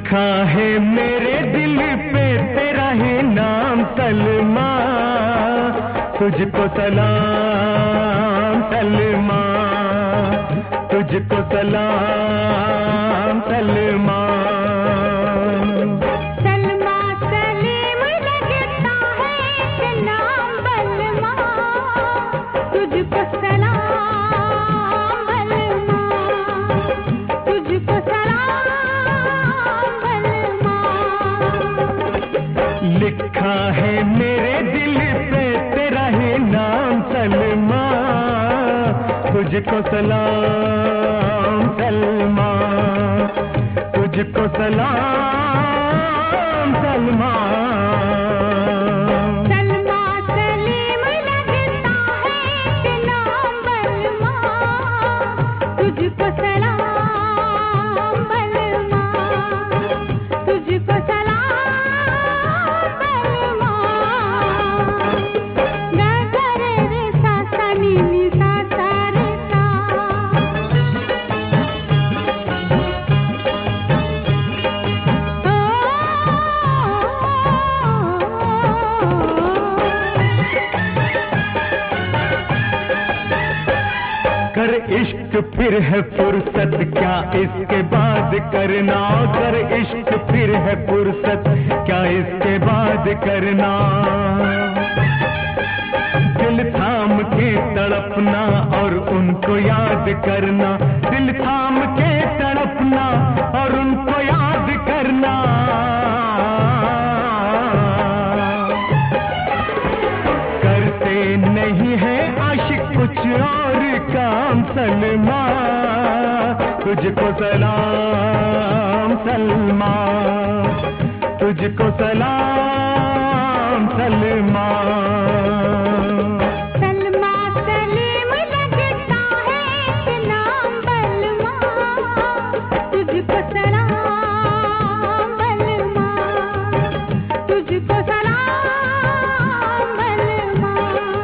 लिखा है मेरे दिल पे तेरा ही नाम सलमा, तुझको सलाम सलमा, तुझको सलाम सलमा। सलमा सलीम लगता है कि नाम बलमा, तुझको सलाम बलमा, तुझको सलाम बलमा। लिखा है मेरे दिल पे तेरा ही नाम सलमा, तुझको सलाम सलमा, तुझको सलाम सलमा। सलमा सलीम लगता है कि नाम बलमा, तुझको सलाम बलमा, तुझको सलाम बलमा। गा गा रे रे सा सा नी नी सा सा रे सा। कर इश्क फिर है फुर्सत क्या इसके बाद करना, कर इश्क फिर है फुर्सत क्या इसके बाद करना। दिल थाम के तड़पना और उनको याद करना, दिल थाम के तड़पना और उनको याद करना। करते नहीं है आशिक कुछ और काम सलमा, तुझको सलाम सलमा, तुझको सलाम सलमा। सलमा सलीम लगता है कि नाम बलमा, तुझको सलाम बलमा, तुझको सलाम बलमा।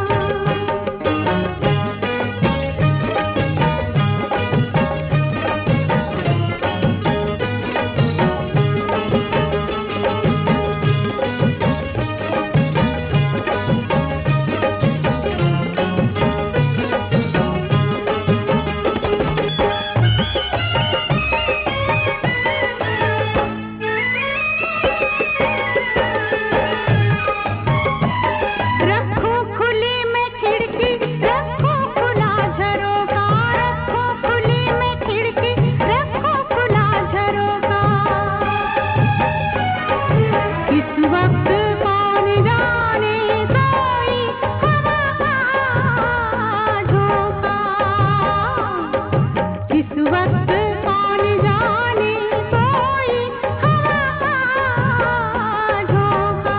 रखो खुली में खिड़की, रखो खुला झरोखा, रखो खुली में खिड़की, रखो खुला झरोखा। इस वक्त कौन जाने कोई हवा का झोंका, इस वक्त कौन जाने कोई हवा का झोंका।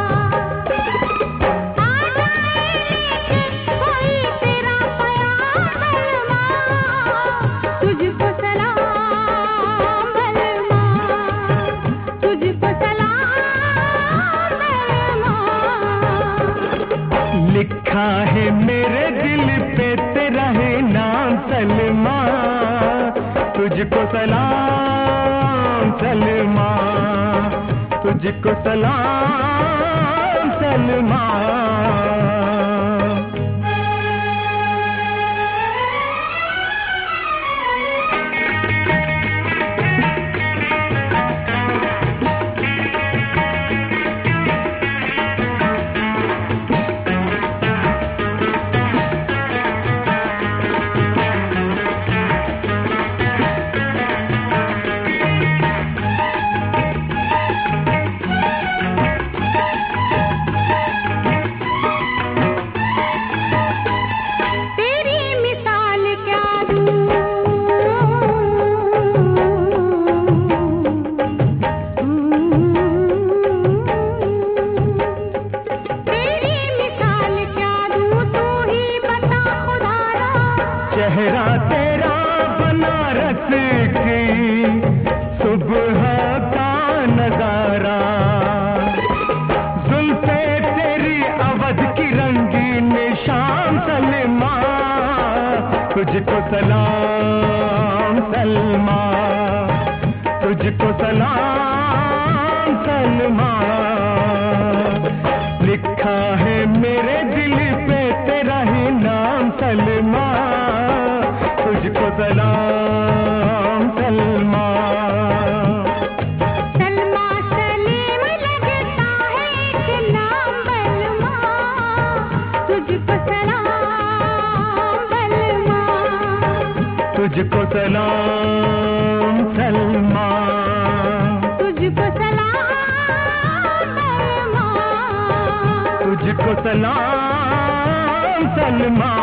कोई तेरा प्यार बलमा, तुझको सलाम बलमा, तुझको सलाम बलमा। लिखा है मेरे दिल पे तेरा है नाम सलमा, तुझको सलाम सलमा, तुझको सलाम सलमा। तेरी मिसाल क्या दूँ, तेरी मिसाल क्या दूँ, तू ही बता खुदारा। चेहरा तेरा बनारस की सुबह का नजारा, जुल्फे तेरी अवध की रंगीन शाम सलमा, तुझको सलाम सलमा, तुझको सलाम सलमा, लिखा है मेरे दिल पे तेरा ही नाम सलमा, तुझको सलाम सलमा। सलमा सलीम लगता है एक नाम बलमा, तुझको सलाम बलमा, तुझको सलाम सलमा, तुझको सलाम बलमा, तुझको सलाम सलमा।